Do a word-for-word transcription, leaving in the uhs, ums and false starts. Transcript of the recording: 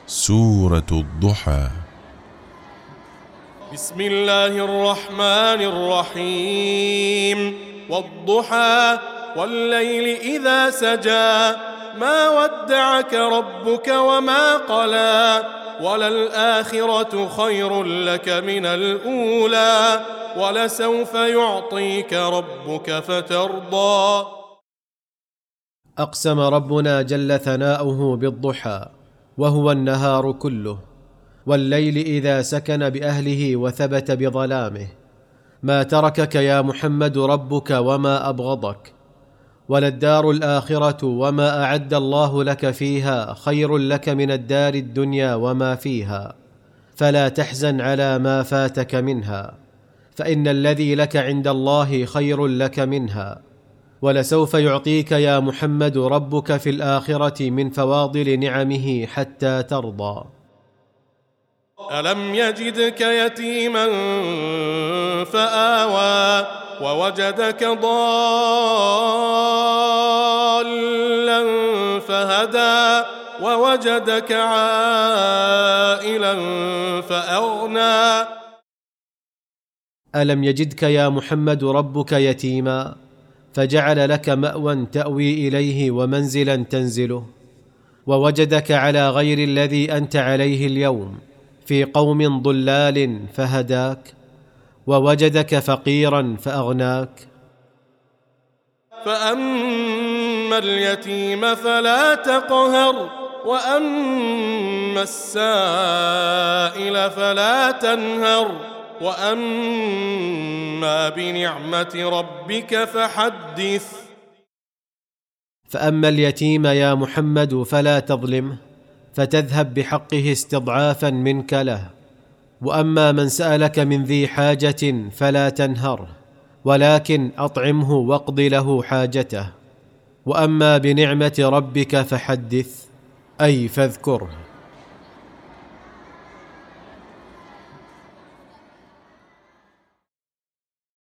سورة الضحى. بسم الله الرحمن الرحيم. والضحى والليل إذا سجى ما ودعك ربك وما قلى وللآخرة خير لك من الأولى ولسوف يعطيك ربك فترضى. أقسم ربنا جل ثناؤه بالضحى وهو النهار كله، والليل إذا سكن بأهله وثبت بظلامه. ما تركك يا محمد ربك وما أبغضك، وللدار الآخرة وما أعد الله لك فيها خير لك من الدار الدنيا وما فيها، فلا تحزن على ما فاتك منها، فإن الذي لك عند الله خير لك منها. ولسوف يعطيك يا محمد ربك في الآخرة من فواضل نعمه حتى ترضى. ألم يجدك يتيما فآوى ووجدك ضالا فهدى ووجدك عائلا فأغنى. ألم يجدك يا محمد ربك يتيما فجعل لك مأوى تأوي إليه ومنزلا تنزله، ووجدك على غير الذي أنت عليه اليوم في قوم ضلال فهداك، ووجدك فقيرا فأغناك. فأما اليتيم فلا تقهر وأما السائل فلا تنهر وأما بنعمة ربك فحدث. فأما اليتيم يا محمد فلا تظلمه فتذهب بحقه استضعافا منك له، وأما من سألك من ذي حاجة فلا تنهره ولكن أطعمه واقض له حاجته. وأما بنعمة ربك فحدث، أي فاذكره.